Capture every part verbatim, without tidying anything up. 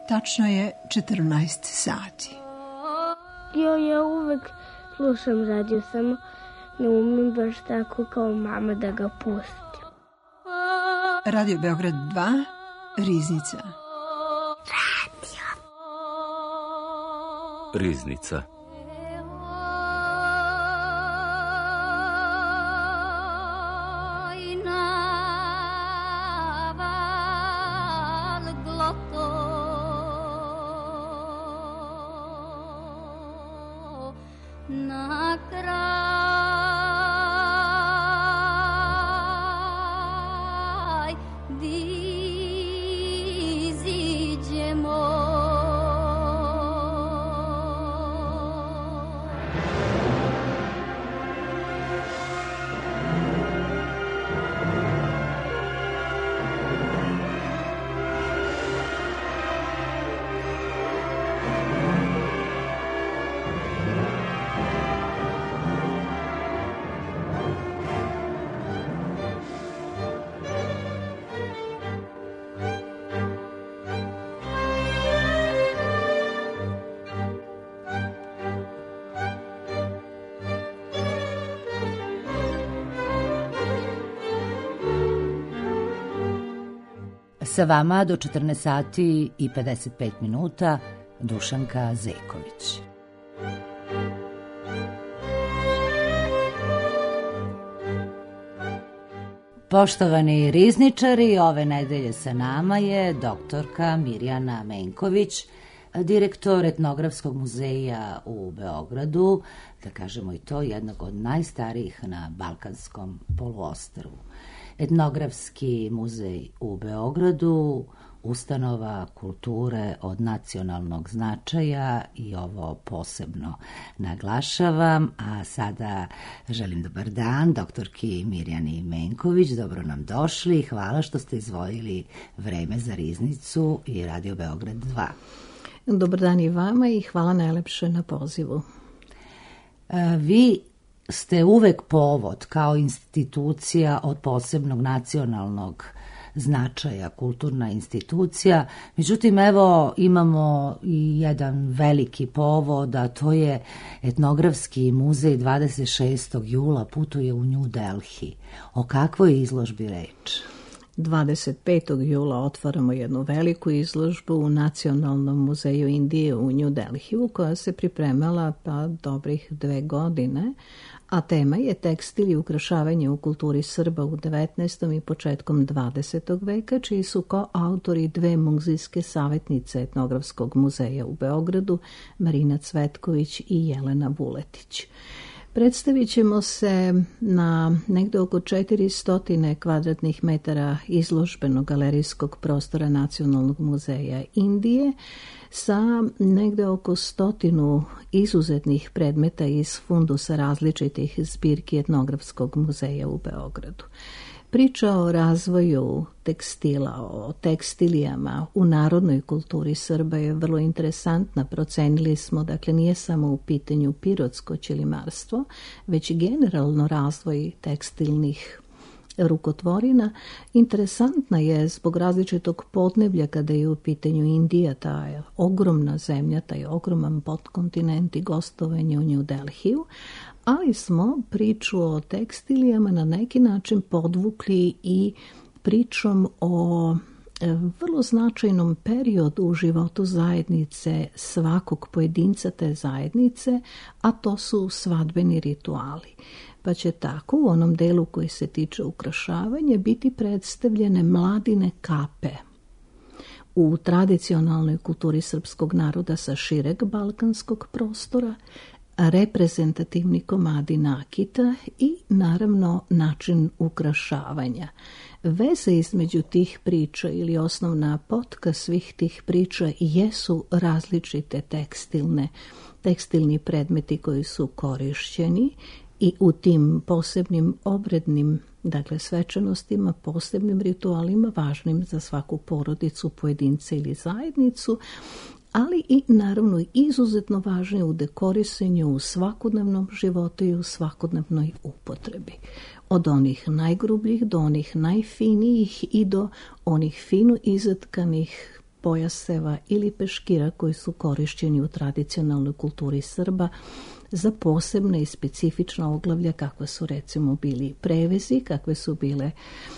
Tačno je četrnaest sati. Jo, ja uvek slušam radio, samo ne umem baš tako kao mama da ga pustim. Radio Beograd dva, Riznica. Radio. Riznica. Sa vama do četrnaest sati i pedeset pet minuta Dušanka Zeković. Poštovani rizničari, ove nedelje sa nama je doktorka Mirjana Menković, direktor Etnografskog muzeja u Beogradu, da kažemo i to, jednog od najstarijih na Balkanskom poluostrvu. Etnografski muzej u Beogradu, ustanova kulture od nacionalnog značaja i ovo posebno naglašavam, a sada želim dobar dan doktorki Mirjani Menković, dobro nam došli i hvala što ste izdvojili vreme za Riznicu i Radio Beograd dva. Dobar dan i vama i hvala najlepše na pozivu. Vi ste uvek povod kao institucija od posebnog nacionalnog značaja, kulturna institucija. Međutim, evo imamo i jedan veliki povod, a to je Etnografski muzej dvadeset šestog jula putuje u New Delhi. O kakvoj izložbi reč? dvadeset petog jula otvaramo jednu veliku izložbu u Nacionalnom muzeju Indije u New Delhiju, koja se pripremala pa dobrih dve godine, a tema je tekstil i ukrašavanje u kulturi Srba u devetnaestom i početkom dvadesetog veka, čiji su kao autori dve muzejske savjetnice Etnografskog muzeja u Beogradu, Marina Cvetković i Jelena Vuletić. Predstavit ćemo se na negde oko četiristo kvadratnih metara izložbenog galerijskog prostora Nacionalnog muzeja Indije sa negde oko stotinu izuzetnih predmeta iz fundusa različitih zbirki Etnografskog muzeja u Beogradu. Priča o razvoju tekstila, o tekstilijama u narodnoj kulturi Srba je vrlo interesantna. Procenili smo, dakle, nije samo u pitanju pirotsko ćelimarstvo, već generalno razvoj tekstilnih rukotvorina. Interesantna je zbog različitog podneblja kada je u pitanju Indija, ta je ogromna zemlja, taj ogroman podkontinent i gostovanje u New Delhiju, ali smo priču o tekstilijama na neki način podvukli i pričom o vrlo značajnom periodu u životu zajednice, svakog pojedinca te zajednice, a to su svadbeni rituali. Pa će tako u onom delu koji se tiče ukrašavanja biti predstavljene mladine kape u tradicionalnoj kulturi srpskog naroda sa šireg balkanskog prostora, reprezentativni komadi nakita i naravno način ukrašavanja. Veze između tih priča ili osnovna potka svih tih priča jesu različite tekstilne, tekstilni predmeti koji su korišćeni i u tim posebnim obrednim, dakle svečanostima, posebnim ritualima važnim za svaku porodicu, pojedinca ili zajednicu, ali i naravno izuzetno važne u dekorisanju u svakodnevnom životu i u svakodnevnoj upotrebi. Od onih najgrubljih do onih najfinijih i do onih fino izatkanih pojaseva ili peškira koji su korišćeni u tradicionalnoj kulturi Srba za posebne i specifična oglavlja kakve su recimo bili prevezi, kakve su bile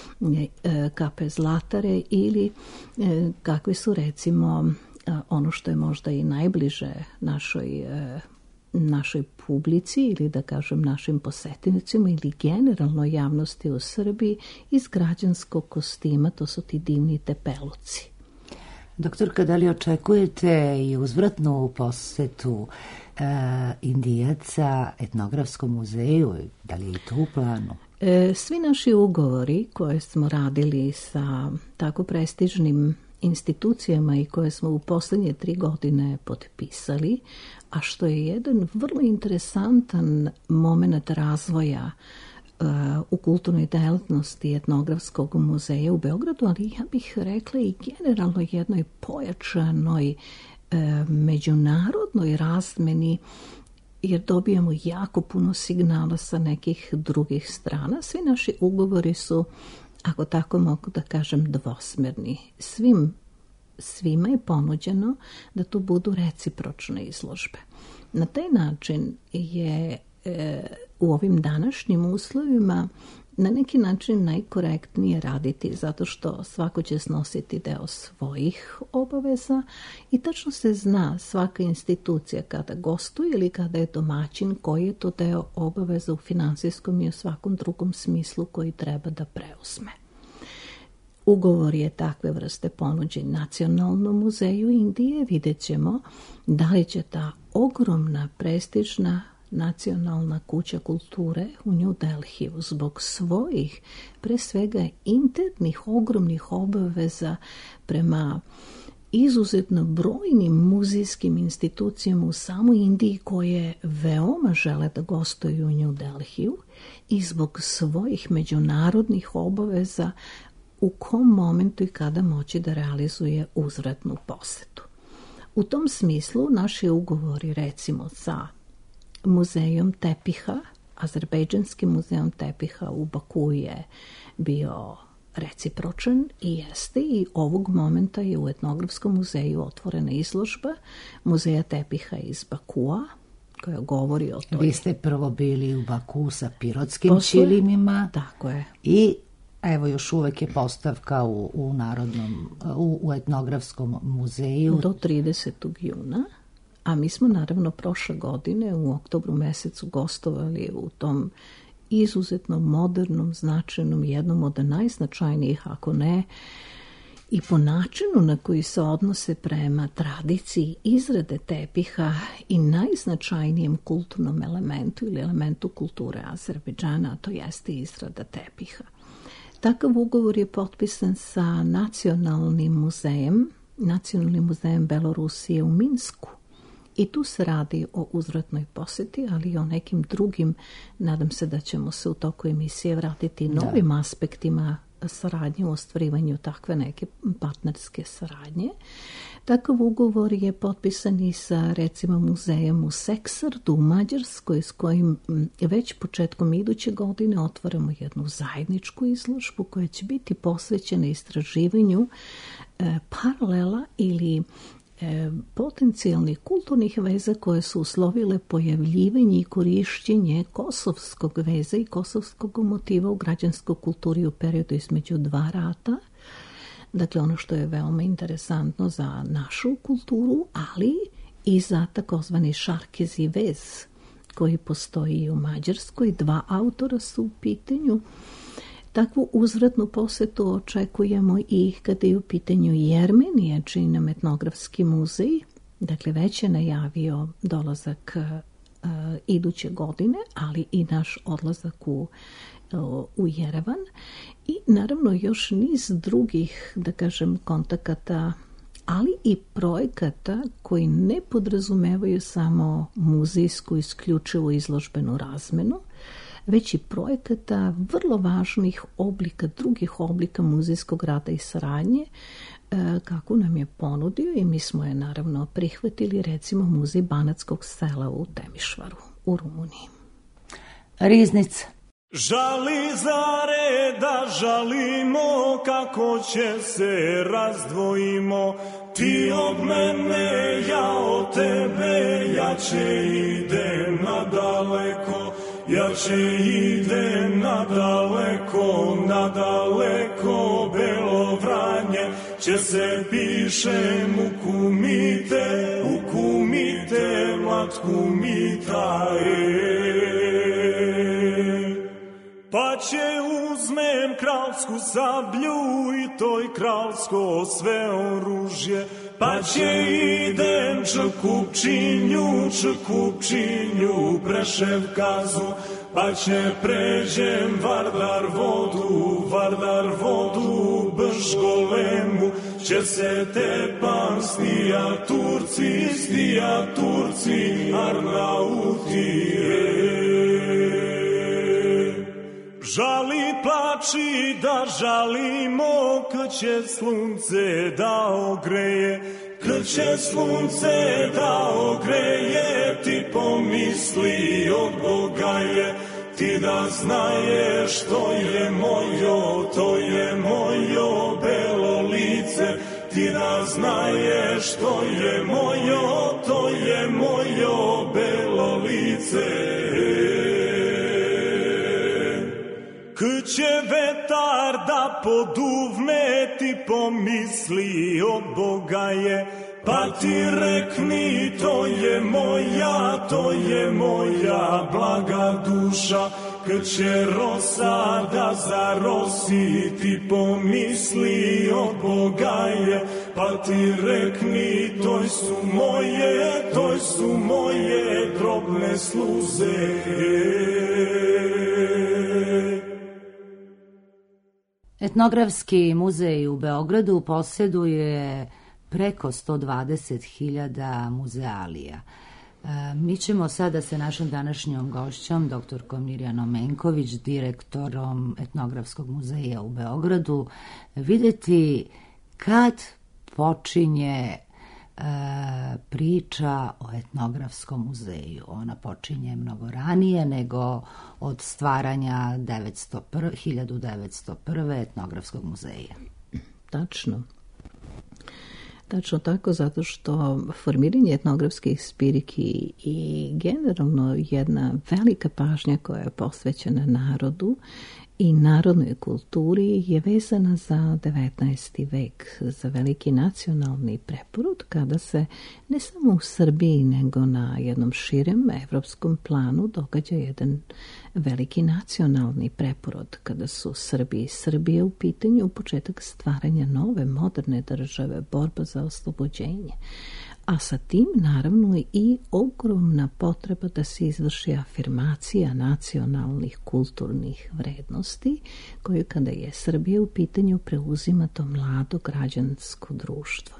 kape zlatare ili kakve su recimo ono što je možda i najbliže našoj našoj publici ili da kažem našim posetiocima ili generalno javnosti u Srbiji iz građanskog kostima, to su ti divni tepeluci. Doktorka, da li očekujete i uzvratnu posetu e, Indijaca etnografskom muzeju? Da li je i to u planu? E, svi naši ugovori koje smo radili sa tako prestižnim institucijama i koje smo u posljednje tri godine potpisali, a što je jedan vrlo interesantan moment razvoja uh, u kulturnoj delatnosti etnografskog muzeja u Beogradu, ali ja bih rekla i generalno jednoj pojačanoj uh, međunarodnoj razmeni, jer dobijamo jako puno signala sa nekih drugih strana. Svi naši ugovori su, ako tako mogu da kažem, dvosmerni. Svim, svima je ponuđeno da to budu recipročne izložbe. Na taj način je e, u ovim današnjim uslovima na neki način najkorektnije raditi, zato što svako će snositi deo svojih obaveza i tačno se zna svaka institucija kada gostuje ili kada je domaćin koji je to deo obaveza u finansijskom i u svakom drugom smislu koji treba da preuzme. Ugovor je takve vrste ponuđen Nacionalnom muzeju Indije. Vidjet ćemo da li će ta ogromna, prestižna nacionalna kuća kulture u New Delhiju zbog svojih, pre svega internih, ogromnih obaveza prema izuzetno brojnim muzejskim institucijama u samoj Indiji koje veoma žele da gostuju u New Delhiju i zbog svojih međunarodnih obaveza u kom momentu i kada moći da realizuje uzvratnu posetu. U tom smislu naši ugovori recimo sa muzejom tepiha, Azerbejdžanskim muzejom tepiha u Baku je bio recipročan i jeste, i ovog momenta je u etnografskom muzeju otvorena izložba muzeja tepiha iz Bakua koja govori o toj... Vi ste prvo bili u Baku sa pirotskim Posle... čilimima. Tako je. I evo još uvek je postavka u, u Narodnom, u, u etnografskom muzeju. Do tridesetog juna. A mi smo naravno prošle godine u oktobru mesecu gostovali u tom izuzetno modernom, značajnom, jednom od najznačajnijih, ako ne, i po načinu na koji se odnose prema tradiciji izrade tepiha i najznačajnijem kulturnom elementu ili elementu kulture Azerbejdžana, a to jeste izrada tepiha. Takav ugovor je potpisan sa Nacionalnim muzejem, Nacionalnim muzejem Belorusije u Minsku. I tu se radi o uzvratnoj poseti, ali i o nekim drugim, nadam se da ćemo se u toku emisije vratiti novim da. aspektima saradnje u ostvarivanju takve neke partnerske saradnje. Takav ugovor je potpisan i sa recimo muzejem u Seksardu u Mađarskoj, s kojim već početkom iduće godine otvaramo jednu zajedničku izložbu koja će biti posvećena istraživanju e, paralela ili potencijalnih kulturnih veza koje su uslovile pojavljivanje i korišćenje kosovskog veza i kosovskog motiva u građanskoj kulturi u periodu između dva rata. Dakle, ono što je veoma interesantno za našu kulturu, ali i za takozvani šarkezi vez koji postoji i u Mađarskoj. Dva autora su u pitanju. Takvu uzvratnu posetu očekujemo i kada je u pitanju Jermenija, čiji nam etnografski muzej, dakle već je najavio dolazak uh, iduće godine, ali i naš odlazak u, uh, u Jerevan i naravno još niz drugih, da kažem, kontakata, ali i projekata koji ne podrazumevaju samo muzejsku isključivu izložbenu razmenu, već i projekata vrlo važnih oblika, drugih oblika muzejskog rada i saradnje, kako nam je ponudio i mi smo je naravno prihvatili, recimo muzej Banatskog sela u Temišvaru u Rumuniji. Riznica. Žali zare da žalimo, kako će se razdvojimo, Ti od mene, ja od tebe, jače idem nadaleko, jače idem nadaleko, nadaleko, Belo Vranje, će se pišem u kumite, u kumite, mlad kumita, e. Pa će uzmem kralsku sablju i toj kralsko sve oružje, pa će idem Čekupčinju, Čekupčinju, Prešev kazu, pa će pređem Vardar vodu, Vardar vodu, Bršgolemu, će se tepam stija Turci, stija Turci, Arnautije. Žali, plači, da žalimo, kad će slunce da ogreje, kad će slunce da ogreje, ti pomisli od Boga je, ti da znaješ, to je mojo, to je mojo belo lice, ti da znaješ, to je mojo, to je mojo belo lice. Kad će vetar da poduvne, ti pomisli od Boga je, pa ti rekni, to je moja, to je moja blaga duša. Kad će rosa da zarosi, ti pomisli od Boga je, pa ti rekni, toj su moje, toj su moje drobne sluze. Etnografski muzej u Beogradu posjeduje preko sto dvadeset hiljada muzealija. Mi ćemo sada sa našom današnjom gošćom, doktorkom Mirjanom Menković, direktorom Etnografskog muzeja u Beogradu, vidjeti kad počinje priča o etnografskom muzeju. Ona počinje mnogo ranije nego od stvaranja hiljadu devetsto prve. etnografskog muzeja. Tačno. Tačno tako, zato što formiranje etnografskih zbirki i generalno jedna velika pažnja koja je posvećena narodu i narodnoj kulturi je vezana za devetnaesti vek, za veliki nacionalni preporod, kada se ne samo u Srbiji nego na jednom širem evropskom planu događa jedan veliki nacionalni preporod, kada su Srbi i Srbije u pitanju početak stvaranja nove moderne države, borba za oslobođenje. A sa tim naravno i ogromna potreba da se izvrši afirmacija nacionalnih kulturnih vrednosti, koju kada je Srbija u pitanju preuzima to mlado građansko društvo.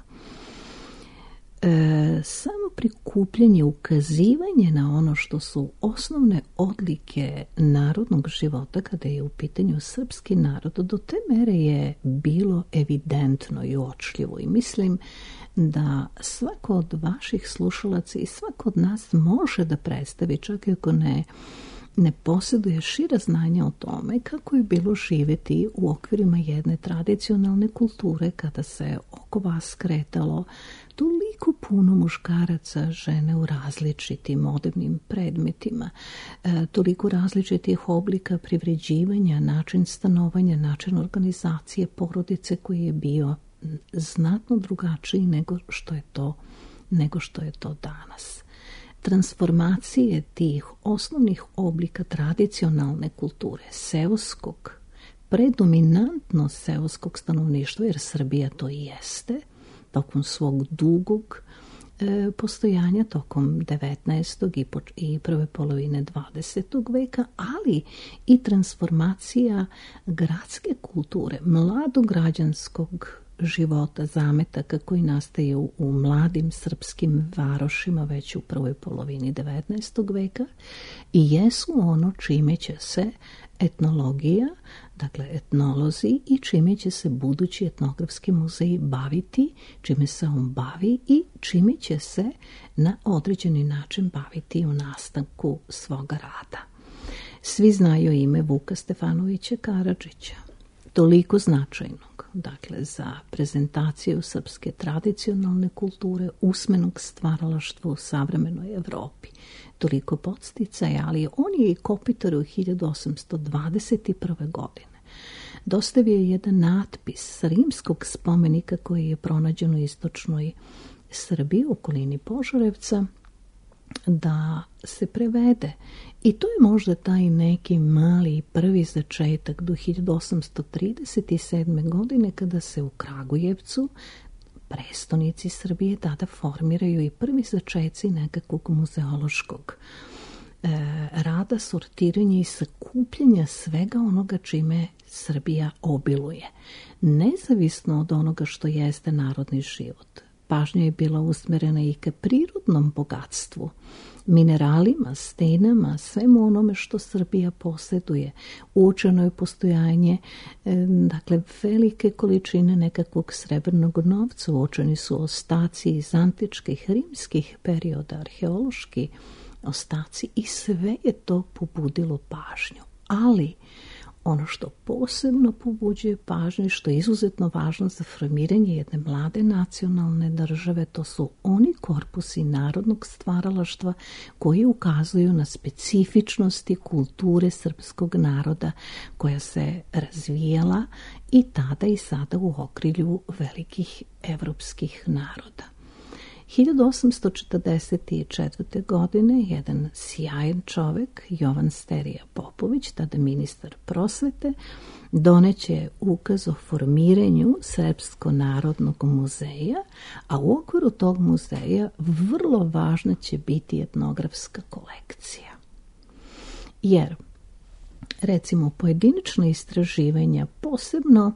E, samo prikupljanje, ukazivanje na ono što su osnovne odlike narodnog života kada je u pitanju srpski narod, do te mere je bilo evidentno i uočljivo i mislim da svako od vaših slušalaca i svako od nas može da predstavi, čak i ako ne, ne posjeduje šira znanja o tome kako je bilo živjeti u okvirima jedne tradicionalne kulture kada se oko vas kretalo toliko puno muškaraca, žene u različitim modebnim predmetima, e, toliko različitih oblika privređivanja, način stanovanja, način organizacije porodice koji je bio znatno drugačiji nego što je to, nego što je to danas. Transformacije tih osnovnih oblika tradicionalne kulture, seoskog, predominantno seoskog stanovništva, jer Srbija to i jeste, tokom svog dugog e, postojanja, tokom devetnaestog i, po, i prve polovine dvadesetog veka, ali i transformacija gradske kulture, mladog građanskog života, zametaka koji nastaju u mladim srpskim varošima već u prvoj polovini devetnaestog veka i jesu ono čime će se etnologija, dakle etnolozi i čime će se budući etnografski muzej baviti, čime se on bavi i čime će se na određeni način baviti u nastanku svoga rada. Svi znaju ime Vuka Stefanovića Karadžića, toliko značajnog, dakle, za prezentaciju srpske tradicionalne kulture, usmenog stvaralaštva u savremenoj Evropi. Toliko podsticaja, ali on je i Kopitar u hiljadu osamsto dvadeset prve. godine dostavio jedan natpis sa rimskog spomenika koji je pronađen u istočnoj Srbiji, u okolini Požarevca, da se prevede. I to je možda taj neki mali prvi začetak do hiljadu osamsto trideset sedme. godine kada se u Kragujevcu, prestonici Srbije, tada formiraju i prvi začeci nekakvog muzeološkog e, rada, sortiranja i sakupljanja svega onoga čime Srbija obiluje. Nezavisno od onoga što jeste narodni život. Pažnja je bila usmerena i ka prirodnom bogatstvu, mineralima, stenama, svemu onome što Srbija posjeduje. Uočeno je postojanje dakle, velike količine nekakvog srebrnog novca. Uočeni su ostaci iz antičkih, rimskih perioda, arheološki ostaci i sve je to pobudilo pažnju. Ali ono što posebno pobuđuje pažnju i što je izuzetno važno za formiranje jedne mlade nacionalne države, to su oni korpusi narodnog stvaralaštva koji ukazuju na specifičnosti kulture srpskog naroda koja se razvijala i tada i sada u okrilju velikih evropskih naroda. hiljadu osamsto četrdeset četvrte. godine jedan sjajan čovek, Jovan Sterija Popović, tada ministar prosvete, doneće ukaz o formiranju Srpsko-narodnog muzeja, a u okviru tog muzeja vrlo važna će biti etnografska kolekcija. Jer, recimo, pojedinačna istraživanja, posebno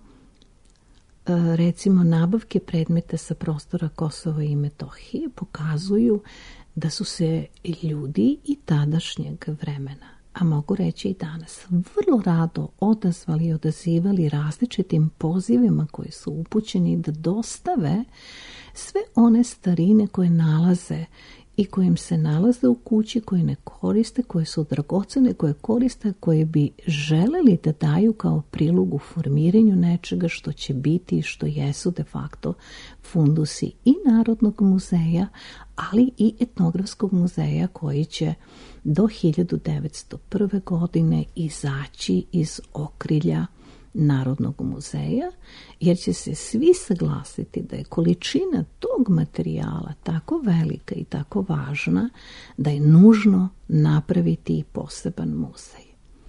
recimo nabavke predmeta sa prostora Kosova i Metohije, pokazuju da su se ljudi i tadašnjeg vremena, a mogu reći i danas, vrlo rado odazvali i odazivali različitim pozivima koji su upućeni da dostave sve one starine koje nalaze i kojim se nalaze u kući, koje ne koriste, koje su dragocene, koje koriste, koje bi želeli da daju kao prilog u formiranju nečega što će biti i što jesu de facto fundusi i Narodnog muzeja, ali i Etnografskog muzeja koji će do hiljadu devetsto prve. godine izaći iz okrilja Narodnog muzeja, jer će se svi saglasiti da je količina tog materijala tako velika i tako važna da je nužno napraviti i poseban muzej.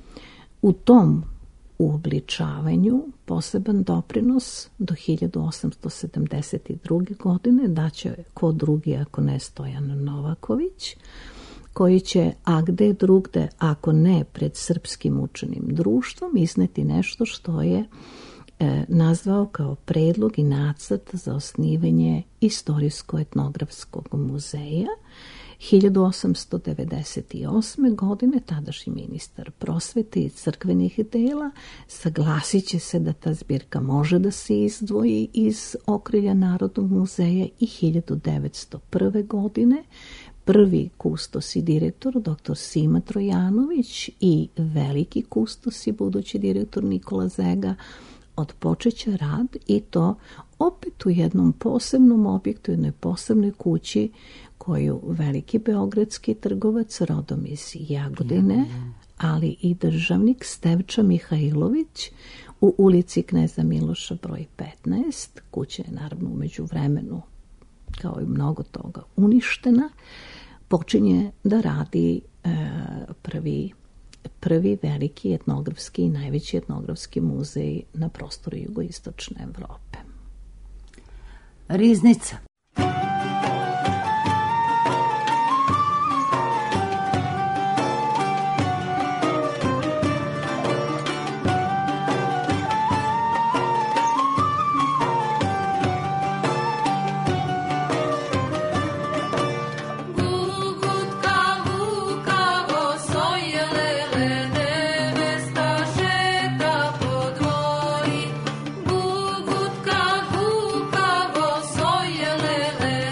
U tom uobličavanju poseban doprinos do hiljadu osamsto sedamdeset druge. godine daće ko drugi ako ne Stojan Novaković, koji će, a gde drugde, ako ne pred Srpskim učenim društvom, izneti nešto što je e, nazvao kao predlog i nacrt za osnivanje Istorijsko-etnografskog muzeja. hiljadu osamsto devedeset osme. godine tadašnji ministar prosvete i crkvenih dela saglasit će se da ta zbirka može da se izdvoji iz okrilja Narodnog muzeja i hiljadu devetsto prve. godine prvi kustos i direktor, doktor Sima Trojanović, i veliki kustos i budući direktor Nikola Zega odpočeće rad, i to opet u jednom posebnom objektu, jednoj posebnoj kući koju veliki beogradski trgovac rodom iz Jagodine, ali i državnik Stevča Mihajlović u ulici Kneza Miloša broj petnaest, kuća je naravno umeđu vremenu, kao i mnogo toga, uništena, počinje da radi e, prvi, prvi veliki etnografski i najveći etnografski muzej na prostoru jugoistočne Evrope. Riznica. Gugutka, gukavo, soj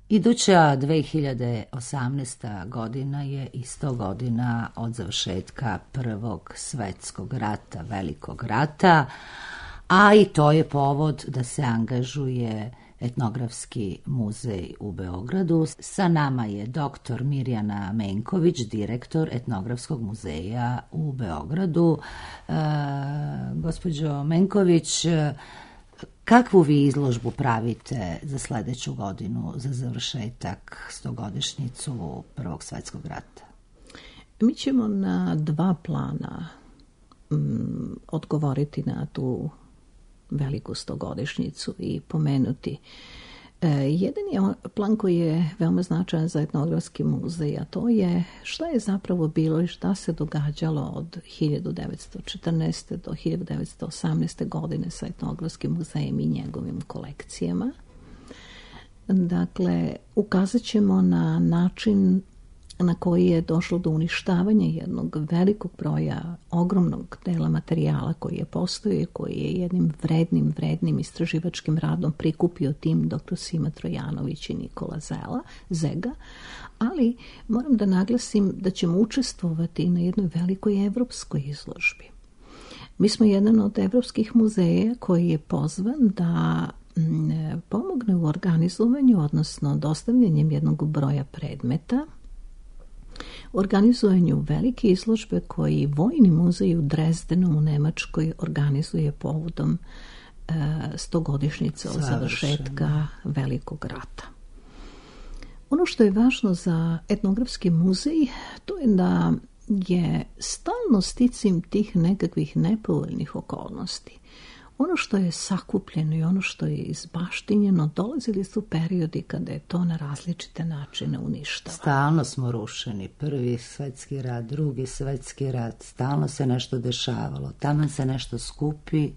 Iduća dve hiljade osamnaesta. godina je isto godina od završetka Prvog svetskog rata, Velikog rata, a i to je povod da se angažuje Etnografski muzej u Beogradu. Sa nama je doktor Mirjana Menković, direktor Etnografskog muzeja u Beogradu. E, gospođo Menković, kakvu vi izložbu pravite za sledeću godinu, za završetak stogodišnjicu Prvog svetskog rata? Mi ćemo na dva plana mm, odgovoriti na tu veliku stogodišnjicu i pomenuti. E, jedan je plan koji je veoma značajan za Etnografski muzej, a to je šta je zapravo bilo i šta se događalo od hiljadu devetsto četrnaeste. do hiljadu devetsto osamnaeste. godine sa Etnografskim muzejem i njegovim kolekcijama. Dakle, ukazat ćemo na način na koji je došlo do uništavanja jednog velikog broja, ogromnog dela materijala koji je postojao i koji je jednim vrednim, vrednim istraživačkim radom prikupio tim doktor Sima Trojanović i Nikola Zela, Zega, ali moram da naglasim da ćemo učestvovati na jednoj velikoj evropskoj izložbi. Mi smo jedan od evropskih muzeja koji je pozvan da pomogne u organizovanju, odnosno dostavljanjem jednog broja predmeta, organizovanju velike izložbe koji Vojni muzej u Drezdenu u Nemačkoj organizuje povodom e, stogodišnjice od završetka Velikog rata. Ono što je važno za Etnografski muzej, to je da je stalno sticim tih nekakvih nepovoljnih okolnosti. Ono što je sakupljeno i ono što je izbaštinjeno, dolazili su periodi kada je to na različite načine uništavano. Stalno smo rušeni. Prvi svetski rat, drugi svetski rat, stalno se nešto dešavalo. Taman se nešto skupi.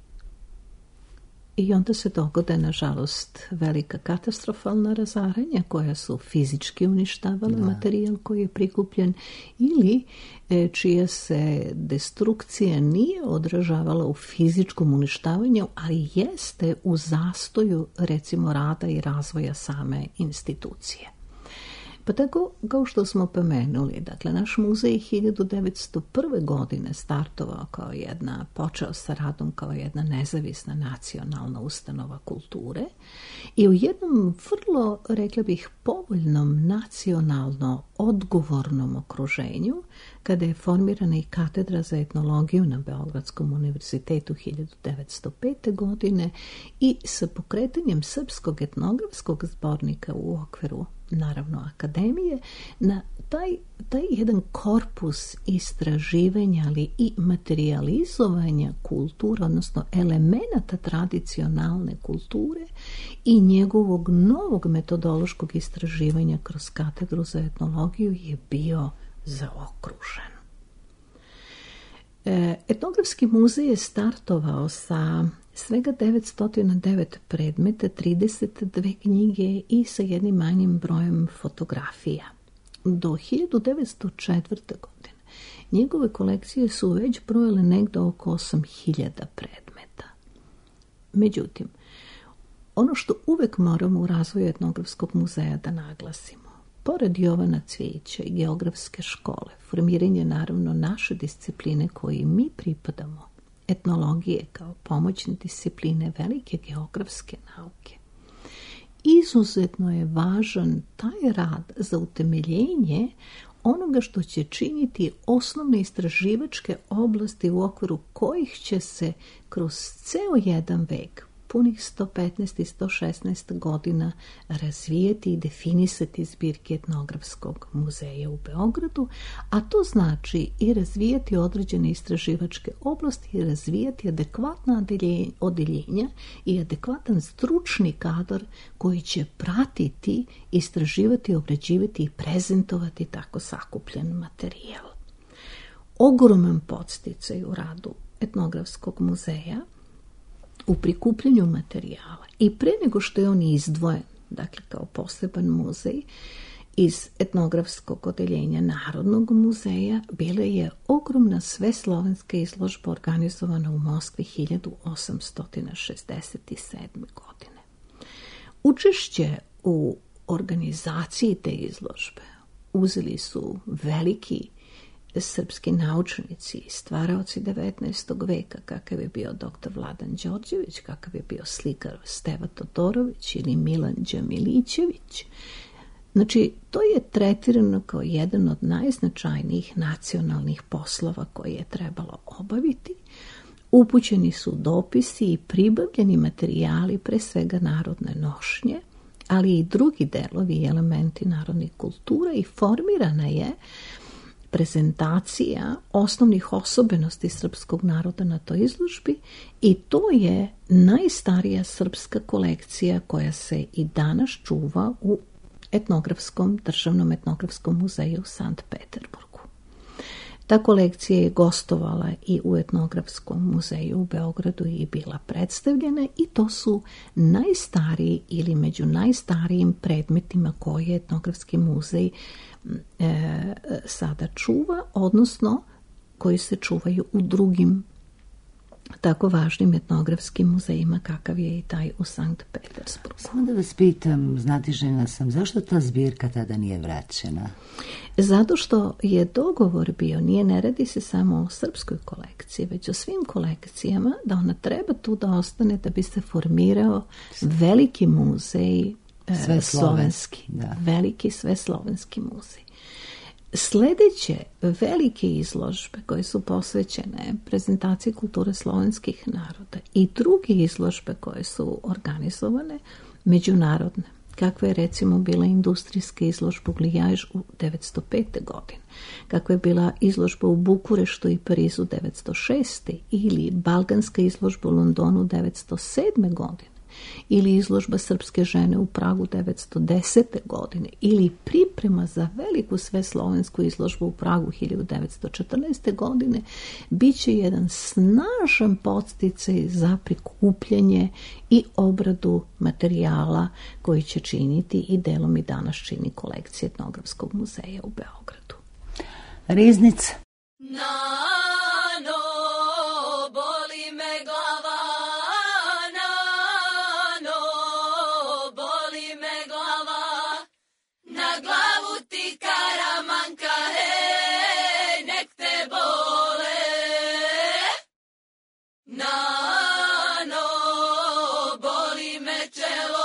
I onda se dogode, nažalost, velika katastrofalna razaranja koja su fizički uništavala da. materijal koji je prikupljen ili e, čija se destrukcija nije odražavala u fizičkom uništavanju, ali jeste u zastoju, recimo, rada i razvoja same institucije. Pa tako, kao što smo pomenuli, dakle, naš muzej hiljadu devetsto prve. godine startovao kao jedna, počeo sa radom kao jedna nezavisna nacionalna ustanova kulture i u jednom vrlo, rekla bih, povoljnom nacionalno odgovornom okruženju, kada je formirana i katedra za etnologiju na Beogradskom univerzitetu hiljadu devetsto pete. godine i sa pokretanjem Srpskog etnografskog zbornika u okviru, naravno, akademije, na taj, taj jedan korpus istraživanja, ali i materializovanja kulture, odnosno elemenata tradicionalne kulture i njegovog novog metodološkog istraživanja kroz katedru za etnologiju je bio zaokružen. Etnografski muzej je startovao sa svega devetsto devet predmeta, trideset dve knjige i sa jednim manjim brojem fotografija. Do hiljadu devetsto četvrte. godine njegove kolekcije su već brojile negde oko osam hiljada predmeta. Međutim, ono što uvek moramo u razvoju Etnografskog muzeja da naglasimo, pored Jovana Cvijića i geografske škole, formiranje naravno naše discipline koji mi pripadamo, etnologije kao pomoćne discipline velike geografske nauke. Izuzetno je važan taj rad za utemeljenje onoga što će činiti osnovne istraživačke oblasti u okviru kojih će se kroz ceo jedan vek, punih sto petnaest i sto šesnaest godina, razvijeti i definisati zbirke Etnografskog muzeja u Beogradu, a to znači i razvijati određene istraživačke oblasti i razvijati adekvatna odeljenja i adekvatan stručni kadar koji će pratiti, istraživati, obrađivati i prezentovati tako sakupljen materijal. Ogroman podsticaj u radu Etnografskog muzeja u prikupljanju materijala i pre nego što je on izdvojen, dakle kao poseban muzej, iz etnografskog odeljenja Narodnog muzeja, bila je ogromna sveslovenska izložba organizovana u Moskvi hiljadu osamsto šezdeset sedme. godine. Učešće u organizaciji te izložbe uzeli su veliki srpski naučnici i stvaraoci devetnaestog veka, kakav je bio doktor Vladan Đorđević, kakav je bio slikar Steva Todorović ili Milan Đamilićević. Znači, to je tretirano kao jedan od najznačajnijih nacionalnih poslova koje je trebalo obaviti. Upućeni su dopisi i pribavljeni materijali, pre svega narodne nošnje, ali i drugi delovi i elementi narodnih kultura, i formirana je prezentacija osnovnih osobenosti srpskog naroda na toj izložbi, i to je najstarija srpska kolekcija koja se i danas čuva u etnografskom, državnom etnografskom muzeju u Sankt Peterburgu. Ta kolekcija je gostovala i u etnografskom muzeju u Beogradu i bila predstavljena, i to su najstariji ili među najstarijim predmetima koje etnografski muzej e, sada čuva, odnosno koji se čuvaju u drugim tako važnim etnografskim muzejima kakav je i taj u Sankt Petersburgu. Samo da vas pitam, znatiželjna sam, zašto ta zbirka tada nije vraćena? Zato što je dogovor bio, nije, ne radi se samo o srpskoj kolekciji, već o svim kolekcijama, da ona treba tu da ostane da bi se formirao veliki muzej sve slovenski, da. veliki sve slovenski muzej. Sljedeće velike izložbe koje su posvećene prezentaciji kulture slovenskih naroda i druge izložbe koje su organizovane međunarodne, kakva je recimo bila industrijska izložba u Lijaž u devetsto pete. godine, kakva je bila izložba u Bukureštu i Parizu devetsto šeste. ili balkanska izložba u Londonu devetsto sedme. godine, ili izložba srpske žene u Pragu devetsto desete. godine, ili priprema za veliku sveslovensku izložbu u Pragu hiljadu devetsto četrnaeste. godine, bit će jedan snažan podsticaj za prikupljanje i obradu materijala koji će činiti i delom i danas čini kolekcija etnografskog muzeja u Beogradu. Riznica. Nano, boli me glava, nano, boli me glava, na glavu ti karamanka, hej, nek te bole. Nano, boli me čelo,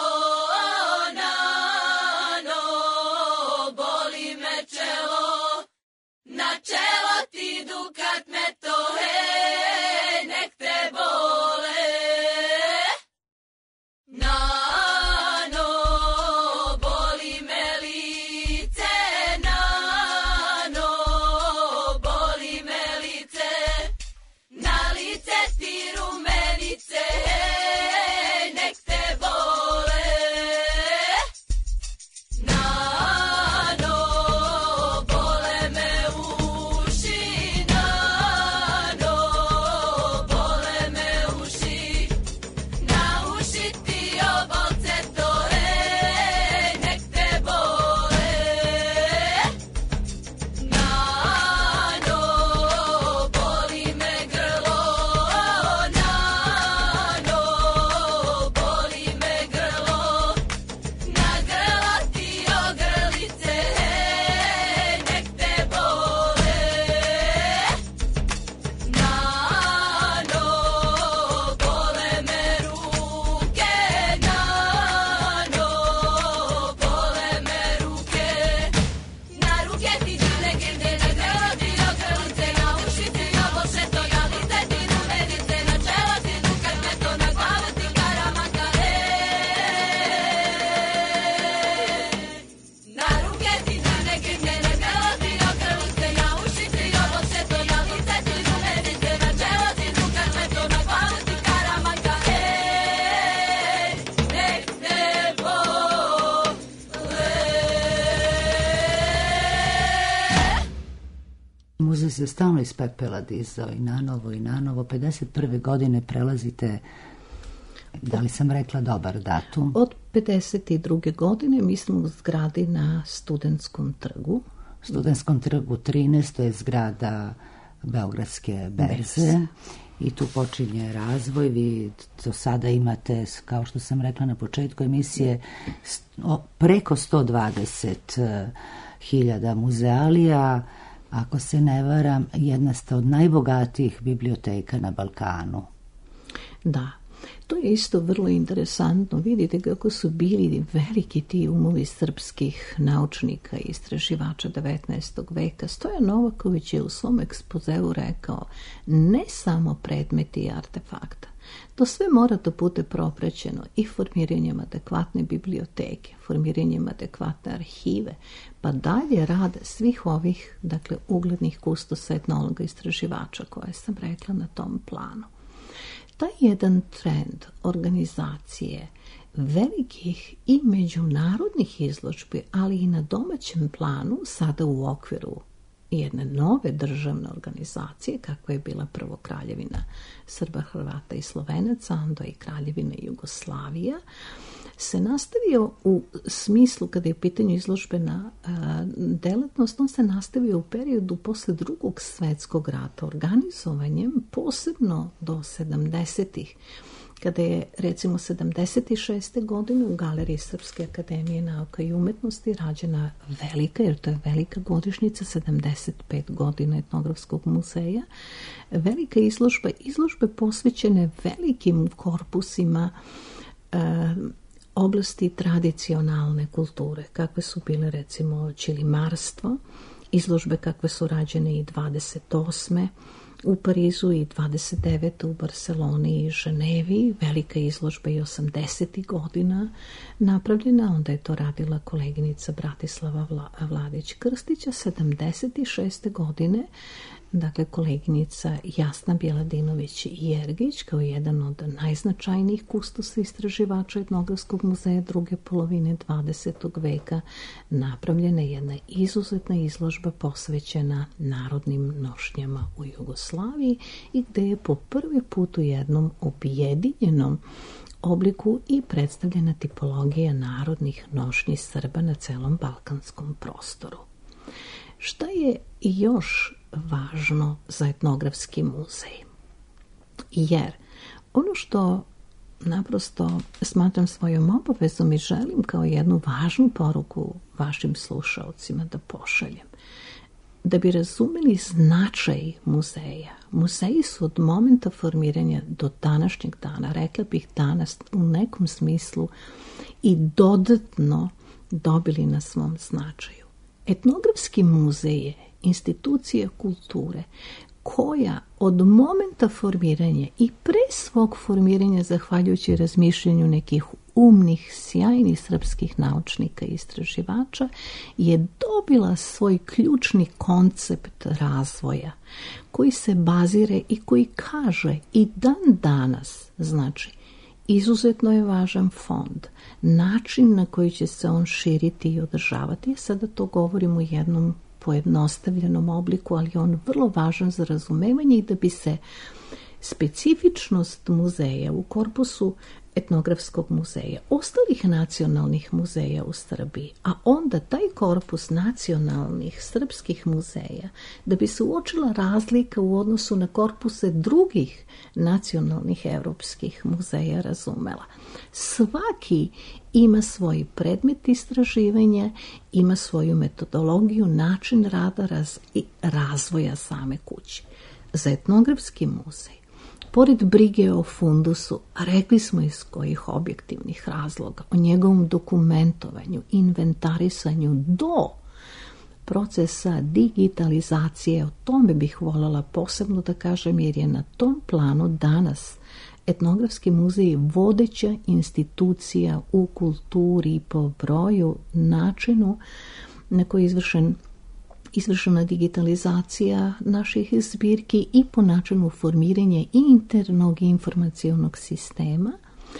nano, boli me čelo, na čelo ti dukat me to, hej, nek te bole. Nano, boli me lice, nano, boli me lice, na lice ti rumenice, hej, nek te bole. Nano, bole me uši, nano, bole me uši, na uši ti obolce to, hej, nek te bole. Nano, boli me grlo, nano, boli me grlo, na grlo ti ogrlice, hej, nek te bole. Nano, bole me ruke, nano, bole me ruke, na ruke ti legende, na grlo ti ogrlice, na uši ti obolce to, na lice ti rumenice, na čelo ti dukat me to, na glavu ti karamanka, hej. Na ruke ti legende, na grlo ti ogrlice, na uši ti obolce to, na lice ti rumenice, na čelo ti dukat me to, na glavu ti karamanka, hej, nek te bole. Muzej se stalno iz pepela dizao i nanovo i nanovo. pedeset prve. godine prelazite, da li sam rekla dobar datum? Od pedeset druge. godine mi smo u zgradi na Studentskom trgu. Studentskom trgu trinaest, to je zgrada Beogradske berze. i tu počinje razvoj. Vi do sada imate, kao što sam rekla na početku emisije, preko sto dvadeset hiljada muzealija. Ako se ne varam, jedna ste od najbogatijih biblioteka na Balkanu. Da, to je isto vrlo interesantno. Vidite kako su bili veliki ti umovi srpskih naučnika i istraživača devetnaestog veka. Stojan Novaković je u svom ekspozeu rekao: ne samo predmeti i artefakta. To sve mora da bude propraćeno i formiranjem adekvatne biblioteke, formiranjem adekvatne arhive, pa dalje rade svih ovih, dakle, uglednih kustosa, etnologa, istraživača koje sam rekla na tom planu. Taj jedan trend organizacije velikih i međunarodnih izložbi, ali i na domaćem planu, sada u okviru jedne nove državne organizacije, kakva je bila prvo Kraljevina Srba, Hrvata i Slovenaca, onda i Kraljevina Jugoslavija, se nastavio u smislu, kada je u pitanju izložbena delatnost, on se nastavio u periodu posle Drugog svetskog rata organizovanjem, posebno do sedamdesetih, kada je recimo sedamdeset šeste godine u Galeriji Srpske akademije nauka i umetnosti rađena velika, jer to je velika godišnjica, sedamdeset pet godina etnografskog muzeja, velika izložba, izložbe posvećene velikim korpusima e, oblasti tradicionalne kulture, kakve su bile recimo ćilimarstvo, izložbe kakve su rađene i dvadeset osme u Parizu i dvadeset devete u Barseloni i Ženevi, velika izložba i osamdesetih godina napravljena, onda je to radila koleginica Bratislava Vladić-Krstića, sedamdeset šeste godine, dakle koleginica Jasna Bjeladinović-Jergić, kao jedan od najznačajnijih kustosa istraživača etnografskog muzeja druge polovine dvadesetog veka, napravljena je jedna izuzetna izložba posvećena narodnim nošnjama u Jugoslaviji i gde je po prvi put u jednom objedinjenom obliku i predstavljena tipologija narodnih nošnji Srba na celom balkanskom prostoru. Šta je još važno za etnografski muzej? Jer ono što naprosto smatram svojom obavezom i želim kao jednu važnu poruku vašim slušaocima da pošaljem, da bi razumeli značaj muzeja. Muzeji su od momenta formiranja do današnjeg dana, rekla bih danas u nekom smislu, i dodatno dobili na svom značaju. Etnografski muzej je institucija kulture koja od momenta formiranja i pre svog formiranja, zahvaljujući razmišljanju nekih umnih, sjajnih srpskih naučnika i istraživača, je dobila svoj ključni koncept razvoja koji se bazire i koji kaže i dan danas, znači, izuzetno je važan fond, način na koji će se on širiti i održavati. Sada to govorim u jednom pojednostavljenom obliku, ali je on vrlo važan za razumevanje i da bi se specifičnost muzeja u korpusu etnografskog muzeja, ostalih nacionalnih muzeja u Srbiji, a onda taj korpus nacionalnih srpskih muzeja, da bi se uočila razlika u odnosu na korpuse drugih nacionalnih evropskih muzeja razumela. Svaki ima svoj predmet istraživanja, ima svoju metodologiju, način rada raz, i razvoja same kuće. Za etnografski muzej, pored brige o fundusu, a rekli smo iz kojih objektivnih razloga, o njegovom dokumentovanju, inventarisanju do procesa digitalizacije, o tome bih voljela posebno da kažem, jer je na tom planu danas etnografski muzej vodeća institucija u kulturi po broju, načinu na koji je izvršen izvršena digitalizacija naših zbirki i po načinu formiranja i internog i informacionog sistema.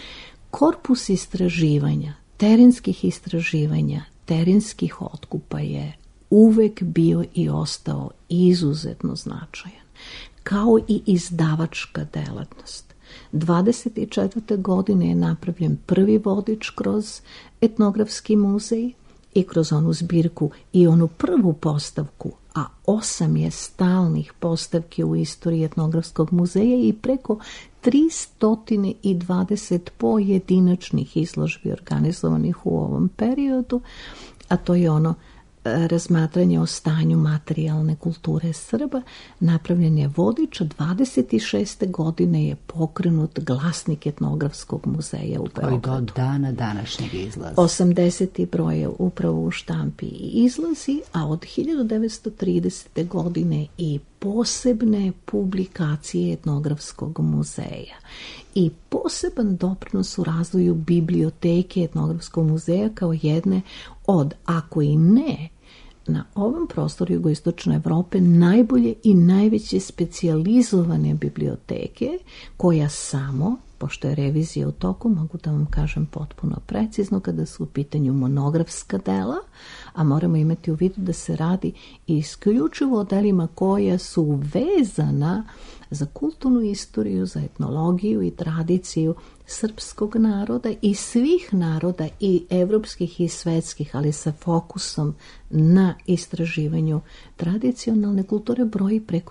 Korpus istraživanja, terenskih istraživanja, terenskih otkupa je uvek bio i ostao izuzetno značajan, kao i izdavačka delatnost. dvadeset četvrte godine je napravljen prvi vodič kroz etnografski muzej i kroz onu zbirku i onu prvu postavku a osam je stalnih postavki u istoriji etnografskog muzeja i preko tristo dvadeset pojedinačnih izložbi organizovanih u ovom periodu, a to je ono razmatranje o stanju materijalne kulture Srba. Napravljen je vodič, dvadeset šeste godine je pokrenut glasnik etnografskog muzeja u Beogradu. Koji do dana današnjeg izlazi. osamdeseti broj je upravo u štampi i izlazi, a od hiljadu devetsto tridesete godine i posebne publikacije etnografskog muzeja i poseban doprinos u razvoju biblioteke etnografskog muzeja kao jedne od, ako i ne, na ovom prostoru jugoistočne Evrope najbolje i najveće specijalizovane biblioteke, koja samo, pošto je revizija u toku, mogu da vam kažem potpuno precizno kada su u pitanju monografska dela, a moramo imati u vidu da se radi isključivo o delima koja su vezana za kulturnu istoriju, za etnologiju i tradiciju srpskog naroda i svih naroda i evropskih i svetskih, ali sa fokusom na istraživanju tradicionalne kulture, broji preko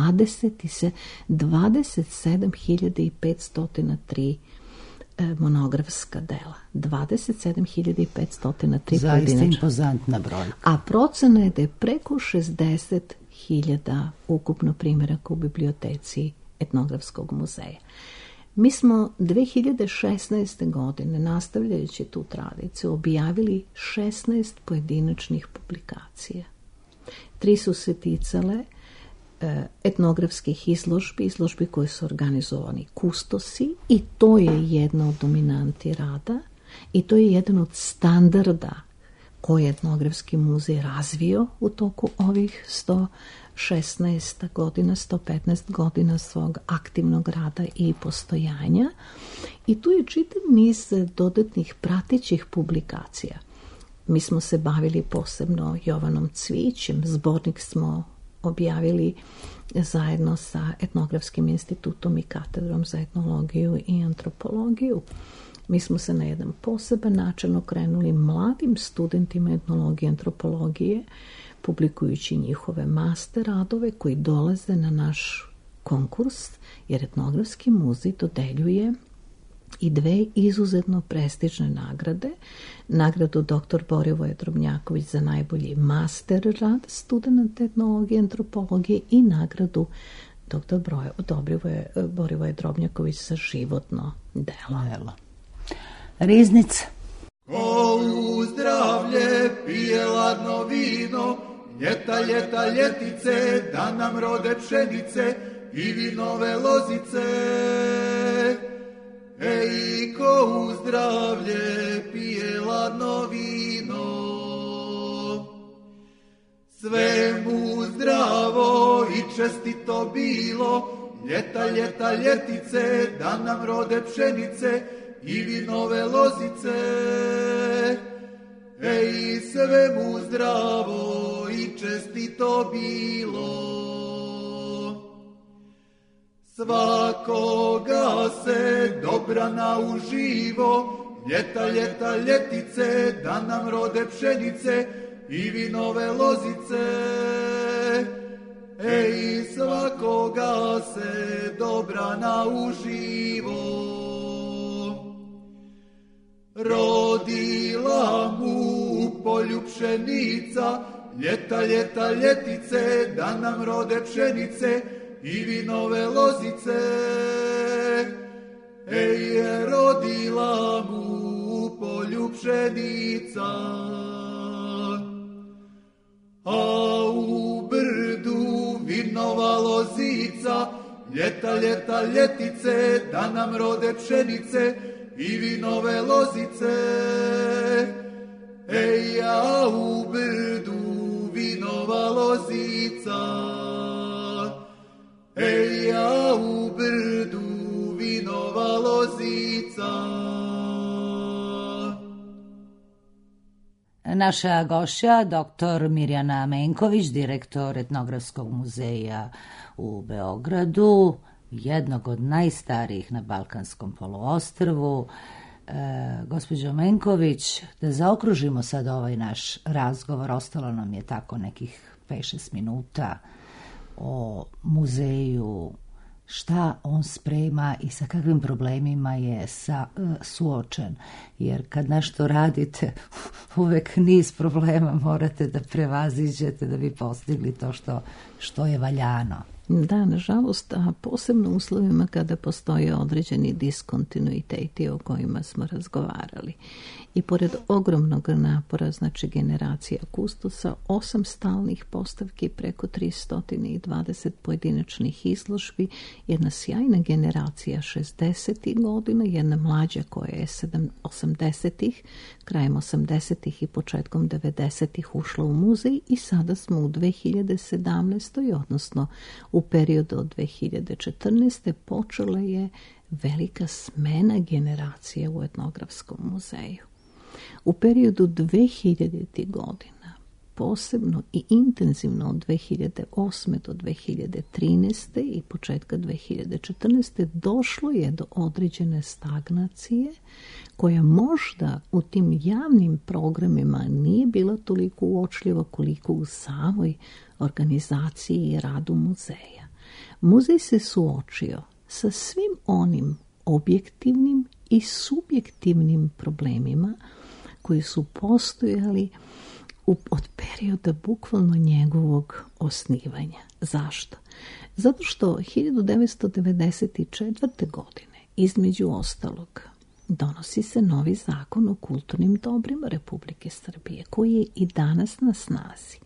dvadeset sedam hiljada petsto tri monografska dela. dvadeset sedam hiljada petsto tri zaista pojedinačna. impozantna brojka. A procena je da je preko šezdeset hiljada ukupno primjeraka u biblioteci etnografskog muzeja. Mi smo dve hiljade šesnaeste. godine, nastavljajući tu tradiciju, objavili šesnaest pojedinačnih publikacija. Tri su se ticale etnografskih izložbi, izložbi koje su organizovani kustosi, i to je jedna od dominanti rada i to je jedan od standarda koje je etnografski muzej razvio u toku ovih sto šesnaest godina, sto petnaest godina svog aktivnog rada i postojanja. I tu je čitav niz dodatnih pratećih publikacija. Mi smo se bavili posebno Jovanom Cvićem, zbornik smo objavili zajedno sa Etnografskim institutom i katedrom za etnologiju i antropologiju. Mi smo se na jedan poseban način okrenuli mladim studentima etnologije i antropologije, publikujući njihove master radove koji dolaze na naš konkurs, jer Etnografski muzej dodeljuje i dve izuzetno prestižne nagrade. Nagradu doktor Borivoje Drobnjaković za najbolji master rad studenta etnologije i antropologije i nagradu doktor Borivoje, Borivoje Drobnjaković za životno delo. Riznica. Ko u zdravlje pije ladno vino, ljeta, ljeta, ljetice, da nam rode pšenice i vinove lozice. Ej, ko u zdravlje pije ladno vino, sve mu zdravo i čestito bilo, ljeta, ljeta, ljetice, da nam rode pšenice i vinove lozice. Ej, sve mu zdravo i čestito bilo. Svakoga se dobra nauživo, ljeta, ljeta, ljetice, da nam rode pšenice i vinove lozice. Ej, svakoga se dobra nauživo. Rodila mu u polju pšenica, ljeta, ljeta, ljetice, da nam rode pšenice i vinove lozice. Ej, rodila mu u polju pšenica, a u brdu vinova lozica, ljeta, ljeta, ljetice, da nam rode pšenice i vinove lozice. Ej, a u brdu vinova lozica, ej, a u brdu vinova lozica. Naša gošća, doktor Mirjana Menković, direktor Etnografskog muzeja u Beogradu, jednog od najstarijih na Balkanskom poluostrvu, E, gospođo Menković, da zaokružimo sad ovaj naš razgovor, ostalo nam je tako nekih pet šest minuta o muzeju, šta on sprema i sa kakvim problemima je sa, suočen. Jer kad nešto radite, uvek niz problema morate da prevaziđete da bi postigli to što, što je valjano. Da, nažalost, a posebno u uslovima kada postoje određeni diskontinuiteti o kojima smo razgovarali. I pored ogromnog napora, znači generacija kustosa, osam stalnih postavki, preko tristo dvadeset pojedinačnih izložbi, jedna sjajna generacija šezdesetih godina, jedna mlađa koja je osamdesetih, krajem osamdesetih i početkom devedesetih ušla u muzej i sada smo u dve hiljade sedamnaestoj. odnosno u periodu od dve hiljade četrnaeste. počela je velika smena generacije u etnografskom muzeju. U periodu dve hiljaditih godina, posebno i intenzivno od dve hiljade osme do dve hiljade trinaeste. i početka dve hiljade četrnaeste. došlo je do određene stagnacije koja možda u tim javnim programima nije bila toliko uočljiva koliko u samoj organizaciji i radu muzeja. Muzej se suočio sa svim onim objektivnim i subjektivnim problemima koji su postojali u, od perioda bukvalno njegovog osnivanja. Zašto? Zato što hiljadu devetsto devedeset četvrte. godine, između ostalog, donosi se novi zakon o kulturnim dobrima Republike Srbije, koji je i danas na snazi.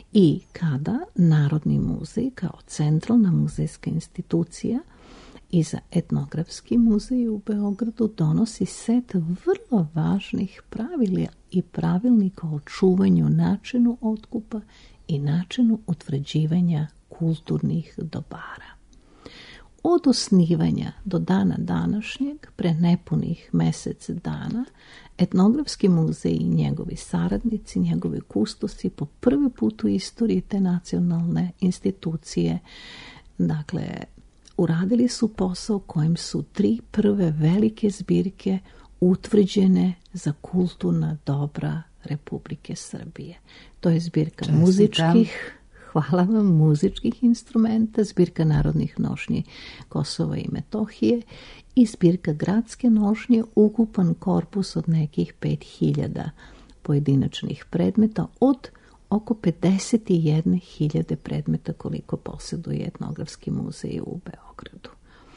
I kada Narodni muzej kao centralna muzejska institucija i za etnografski muzej u Beogradu donosi set vrlo važnih pravila i pravilnika o čuvanju, načinu otkupa i načinu utvrđivanja kulturnih dobara. Od osnivanja do dana današnjeg, pre nepunih mesec dana, etnografski muzej i njegovi saradnici, njegovi kustosi po prvi put u istoriji te nacionalne institucije, dakle, uradili su posao kojim su tri prve velike zbirke utvrđene za kulturna dobra Republike Srbije. To je zbirka Čestitam. muzičkih, hvala vam, muzičkih instrumenta, zbirka narodnih nošnji Kosova i Metohije i zbirka gradske nošnje, ukupan korpus od nekih pet hiljada pojedinačnih predmeta od oko pedeset jedne hiljade predmeta koliko posjeduje etnografski muzej u Beogradu.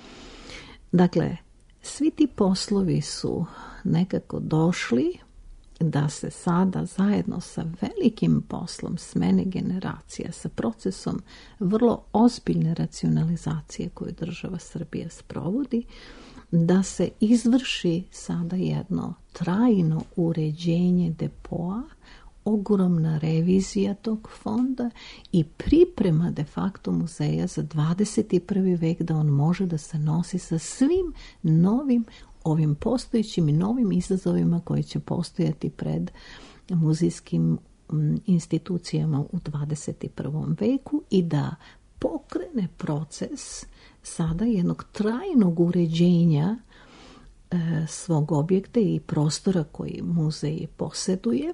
Dakle, svi ti poslovi su nekako došli da se sada zajedno sa velikim poslom smene generacija, sa procesom vrlo ozbiljne racionalizacije koju država Srbija sprovodi, da se izvrši sada jedno trajno uređenje depoa, ogromna revizija tog fonda i priprema de facto muzeja za dvadeset prvi vek da on može da se nosi sa svim novim ovim postojećim i novim izazovima koji će postojati pred muzejskim institucijama u dvadeset prvom veku i da pokrene proces sada jednog trajnog uređenja e, svog objekta i prostora koji muzej posjeduje,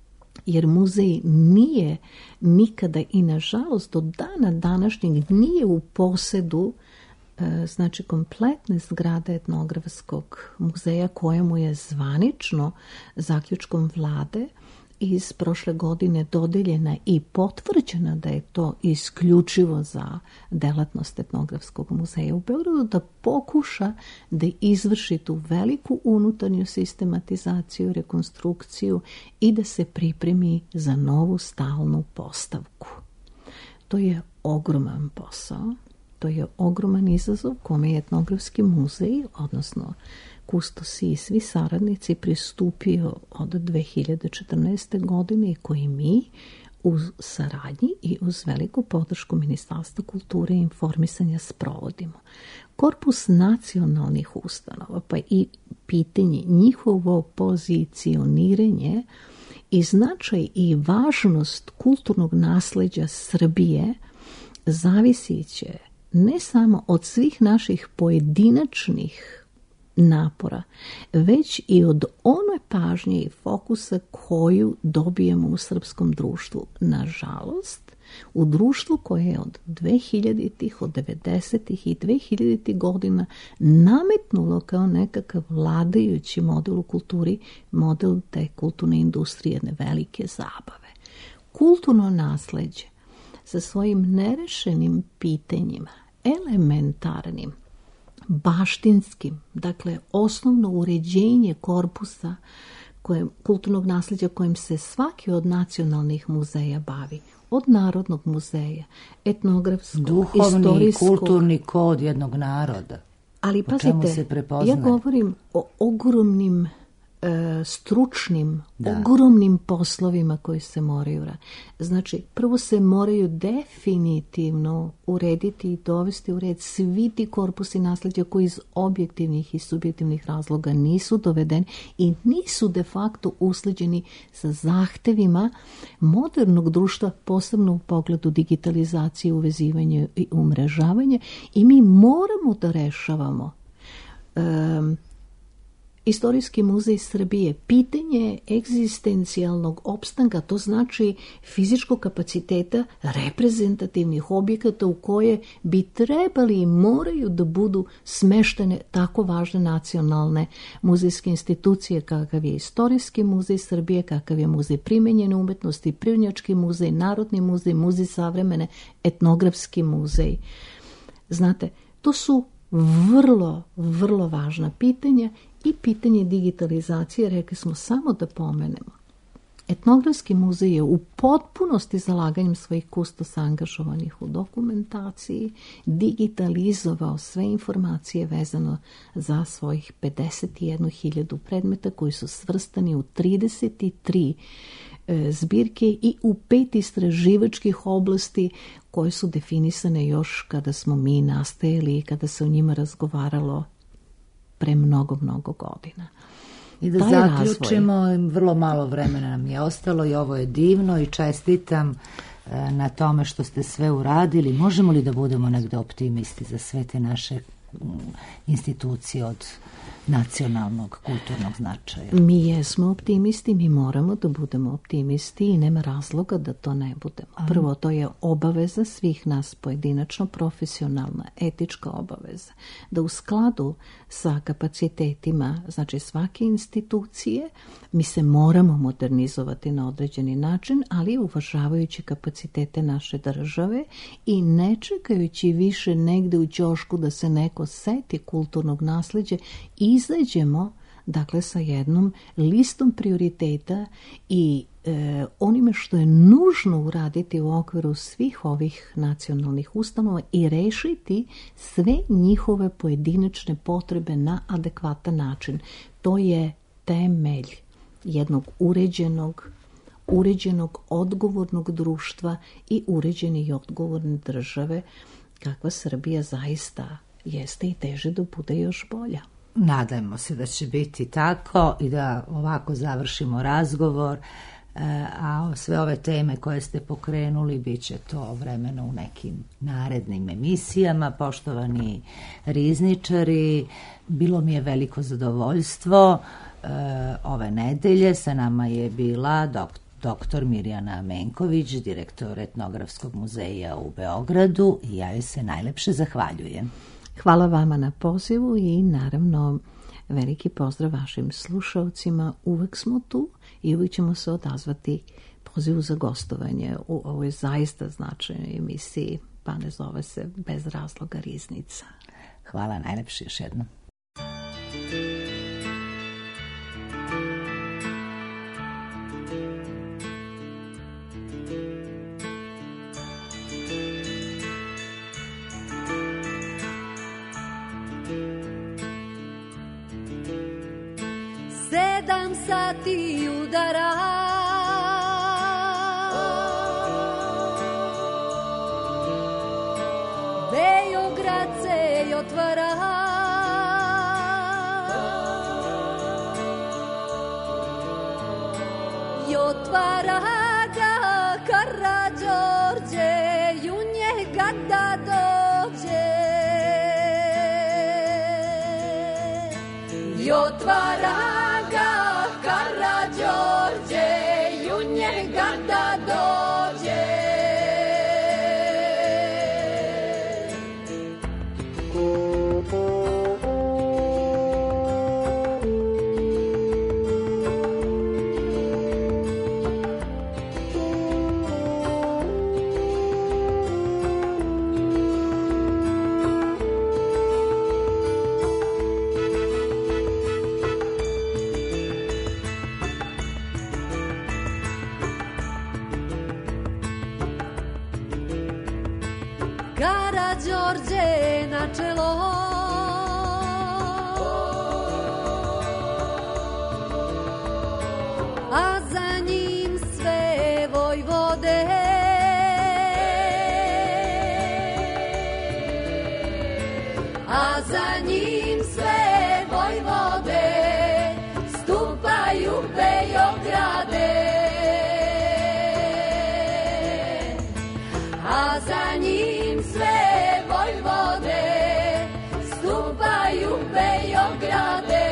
jer muzej nije nikada i nažalost do dana današnjeg nije u posedu e, znači kompletne zgrade etnografskog muzeja kojemu je zvanično zaključkom vlade iz prošle godine dodeljena i potvrđena da je to isključivo za delatnost etnografskog muzeja u Beogradu, da pokuša da izvrši tu veliku unutarnju sistematizaciju, rekonstrukciju i da se pripremi za novu stalnu postavku. To je ogroman posao, to je ogroman izazov kome je etnografski muzej, odnosno kustosi i svi saradnici pristupio od dve hiljade četrnaeste. godine i koji mi u saradnji i uz veliku podršku Ministarstva kulture i informisanja sprovodimo. Korpus nacionalnih ustanova, pa i pitanje njihovo pozicioniranje i značaj i važnost kulturnog nasleđa Srbije zavisit će ne samo od svih naših pojedinačnih napora, već i od one pažnje i fokusa koju dobijemo u srpskom društvu. Nažalost, u društvu koje je od dvehiljaditih, od devedesetih i dvehiljaditih godina nametnulo kao nekakav vladajući model u kulturi, model te kulturne industrije, jedne velike zabave. Kulturno nasleđe sa svojim nerešenim pitanjima, elementarnim, baštinskim, dakle osnovno uređenje korpusa koje, kulturnog nasljeđa kojim se svaki od nacionalnih muzeja bavi, od Narodnog muzeja, etnografskog, duhovni, istorijskog, kulturni kod jednog naroda. Ali po čemu pazite, se prepoznaje? Ja govorim o ogromnim e, stručnim, Da. ogromnim poslovima koji se moraju raditi. Znači, prvo se moraju definitivno urediti i dovesti u red svi ti korpusi nasljeđa koji iz objektivnih i subjektivnih razloga nisu dovedeni i nisu de facto usleđeni sa zahtevima modernog društva, posebno u pogledu digitalizacije, uvezivanja i umrežavanja, i mi moramo da rešavamo um, Istorijski muzej Srbije, pitanje egzistencijalnog opstanka, to znači fizičkog kapaciteta reprezentativnih objekata u koje bi trebali i moraju da budu smeštene tako važne nacionalne muzejske institucije kakav je Istorijski muzej Srbije, kakav je Muzej primenjene umetnosti, Prirodnjački muzej, Narodni muzej, Muzej savremene, Etnografski muzej. Znate, to su vrlo, vrlo važna pitanja i pitanje digitalizacije, rekli smo samo da pomenemo. Etnografski muzej je u potpunosti zalaganjem svojih kustosa angažovanih u dokumentaciji digitalizovao sve informacije vezano za svojih pedeset jednu hiljadu predmeta koji su svrstani u trideset tri e, zbirke i u pet istraživačkih oblasti koje su definisane još kada smo mi nastajali i kada se o njima razgovaralo pre mnogo, mnogo godina. I da Taj zaključimo, razvoj. vrlo malo vremena nam je ostalo i ovo je divno i čestitam e, na tome što ste sve uradili. Možemo li da budemo negde optimisti za sve te naše mm, institucije od nacionalnog kulturnog značaja? Mi jesmo optimisti, mi moramo da budemo optimisti i nema razloga da to ne budemo. Prvo, to je obaveza svih nas pojedinačno, profesionalna, etička obaveza, da u skladu sa kapacitetima, znači svake institucije, mi se moramo modernizovati na određeni način, ali uvažavajući kapacitete naše države i ne čekajući više negde u ćošku da se neko seti kulturnog nasleđa, izađemo dakle sa jednom listom prioriteta i e, onime što je nužno uraditi u okviru svih ovih nacionalnih ustanova i rešiti sve njihove pojedinačne potrebe na adekvatan način. To je temelj jednog uređenog, uređenog, odgovornog društva i uređene i odgovorne države, kakva Srbija zaista jeste i teže da bude još bolja. Nadajmo se da će biti tako i da ovako završimo razgovor, a sve ove teme koje ste pokrenuli bit će to vremeno u nekim narednim emisijama. Poštovani rizničari, bilo mi je veliko zadovoljstvo ove nedelje. Sa nama je bila doktor doktor Mirjana Menković, direktor Etnografskog muzeja u Beogradu, i ja joj se najlepše zahvaljujem. Hvala vama na pozivu i naravno veliki pozdrav vašim slušalcima. Uvek smo tu i uvek ćemo se odazvati pozivu za gostovanje u ovoj zaista značajnoj emisiji, pa ne zove se bez razloga Riznica. Hvala najlepše još jednom. Sedam sati udara, Beograd se otvara, i otvara ga Karađorđe, i u njega da dođe. Varaga, Karađorđe, junjega da dođe. Karađorđe na čelo, a za njim sve vojvode. A za njim sve vojvode stupaju Beograde. A za njim sve vojvode stupaju Beograde.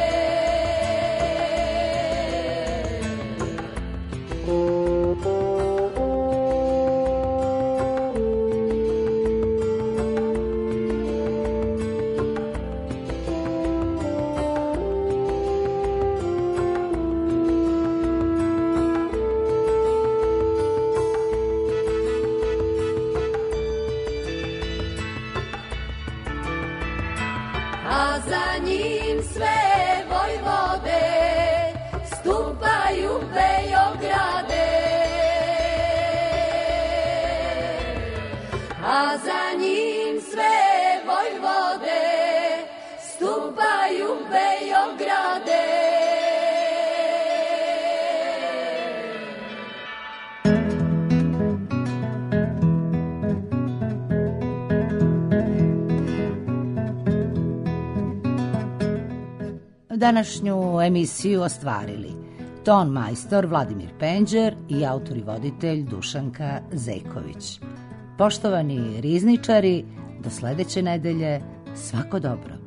A za njim sve vojvode stupaju Beograde. A za njim sve vojvode stupaju Beograde. Današnju emisiju ostvarili ton majstor Vladimir Penđer i autor i voditelj Dušanka Zejković. Poštovani rizničari, do sledeće nedelje, svako dobro.